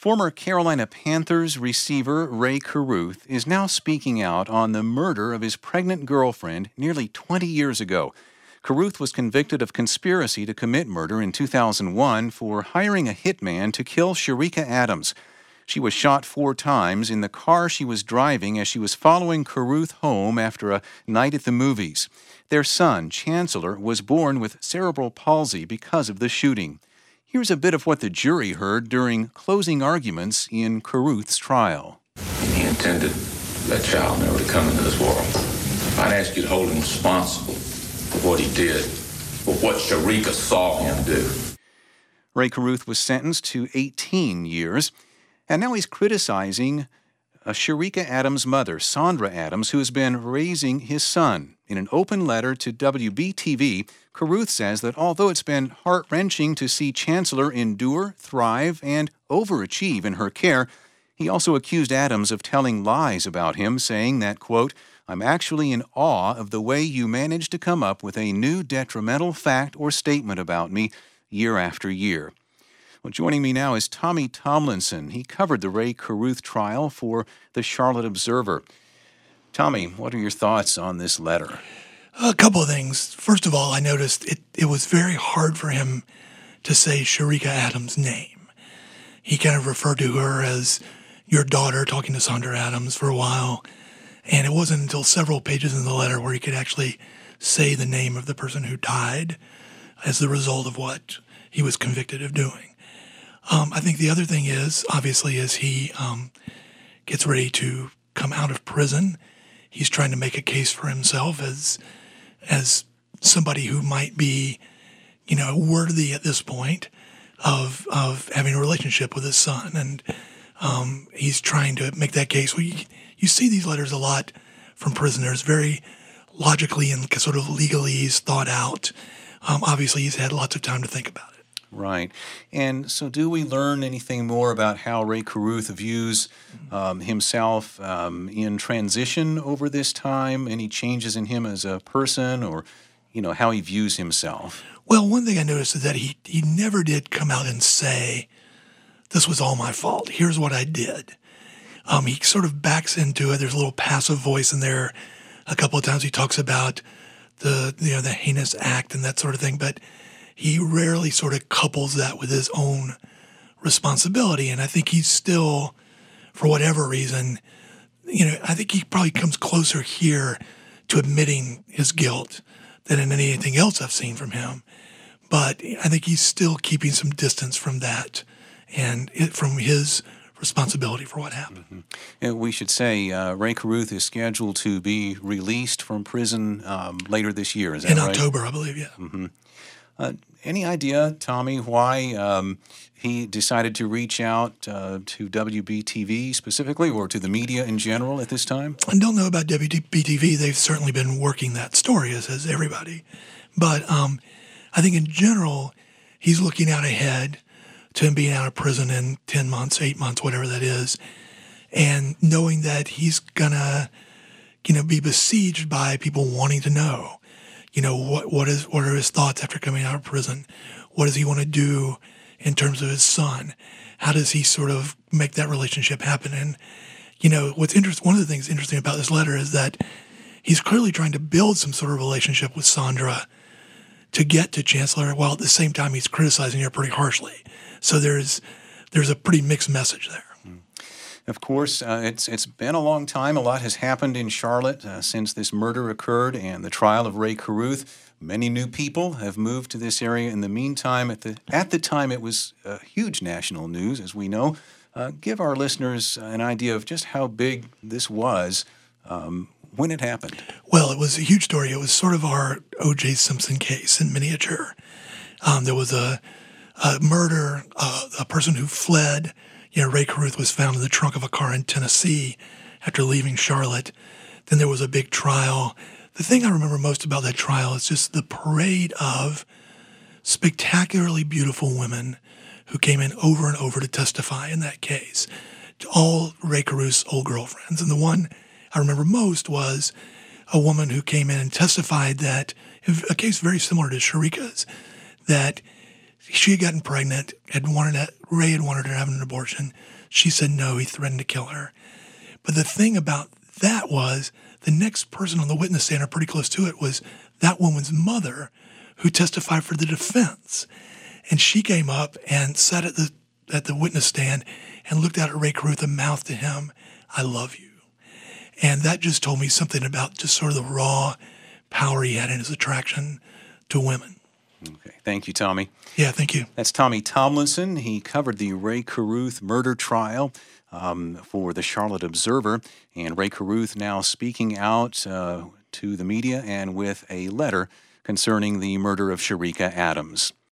Former Carolina Panthers receiver Ray Carruth is now speaking out on the murder of his pregnant girlfriend nearly 20 years ago. Carruth was convicted of conspiracy to commit murder in 2001 for hiring a hitman to kill Sherika Adams. She was shot 4 times in the car she was driving as she was following Carruth home after a night at the movies. Their son, Chancellor, was born with cerebral palsy because of the shooting. Here's a bit of what the jury heard during closing arguments in Carruth's trial. He intended that child never to come into this world. I'd ask you to hold him responsible for what he did, for what Sherika saw him do. Ray Carruth was sentenced to 18 years, and now he's criticizing Sherika Adams' mother, Sandra Adams, who has been raising his son. In an open letter to WBTV, Carruth says that although it's been heart-wrenching to see Chancellor endure, thrive, and overachieve in her care, he also accused Adams of telling lies about him, saying that, quote, "I'm actually in awe of the way you managed to come up with a new detrimental fact or statement about me year after year." Well, joining me now is Tommy Tomlinson. He covered the Ray Carruth trial for the Charlotte Observer. Tommy, what are your thoughts on this letter? A couple of things. First of all, I noticed it was very hard for him to say Sherika Adams' name. He kind of referred to her as your daughter, talking to Sandra Adams for a while. And it wasn't until several pages in the letter where he could actually say the name of the person who died as the result of what he was convicted of doing. I think the other thing is, obviously, as he gets ready to come out of prison, he's trying to make a case for himself as somebody who might be, worthy at this point of having a relationship with his son. And he's trying to make that case. You see these letters a lot from prisoners, very logically and sort of legalese thought out. Obviously, he's had lots of time to think about it. Right. And so do we learn anything more about how Ray Carruth views himself in transition over this time? Any changes in him as a person or, how he views himself? Well, one thing I noticed is that he never did come out and say, this was all my fault. Here's what I did. He sort of backs into it. There's a little passive voice in there. A couple of times he talks about the heinous act and that sort of thing, but he rarely sort of couples that with his own responsibility. And I think he's still, for whatever reason, I think he probably comes closer here to admitting his guilt than in anything else I've seen from him. But I think he's still keeping some distance from that and from his responsibility for what happened. Mm-hmm. And we should say Ray Carruth is scheduled to be released from prison later this year. Is that right? In October, I believe, yeah. Mm-hmm. Any idea, Tommy, why he decided to reach out to WBTV specifically or to the media in general at this time? I don't know about WBTV. They've certainly been working that story, as has everybody. But I think in general, he's looking out ahead to him being out of prison in 10 months, 8 months, whatever that is, and knowing that he's going to, be besieged by people wanting to know. What are his thoughts after coming out of prison? What does he want to do in terms of his son? How does he sort of make that relationship happen? And, what's interesting, one of the things interesting about this letter is that he's clearly trying to build some sort of relationship with Sandra to get to Chancellor, while at the same time he's criticizing her pretty harshly. So there's a pretty mixed message there. Of course, it's been a long time. A lot has happened in Charlotte since this murder occurred and the trial of Ray Carruth. Many new people have moved to this area in the meantime. At the time, it was huge national news, as we know. Give our listeners an idea of just how big this was when it happened. Well, it was a huge story. It was sort of our O.J. Simpson case in miniature. There was a murder, a person who fled. Ray Carruth was found in the trunk of a car in Tennessee after leaving Charlotte. Then there was a big trial. The thing I remember most about that trial is just the parade of spectacularly beautiful women who came in over and over to testify in that case, all Ray Carruth's old girlfriends. And the one I remember most was a woman who came in and testified that, a case very similar to Sherika's, that She had gotten pregnant, Ray had wanted her to have an abortion. She said no, he threatened to kill her. But the thing about that was the next person on the witness stand, or pretty close to it, was that woman's mother who testified for the defense. And she came up and sat at the witness stand and looked out at Ray Carruth and mouthed to him, "I love you." And that just told me something about just sort of the raw power he had in his attraction to women. Okay. Thank you, Tommy. Yeah, thank you. That's Tommy Tomlinson. He covered the Ray Carruth murder trial for the Charlotte Observer. And Ray Carruth now speaking out to the media and with a letter concerning the murder of Shericka Adams.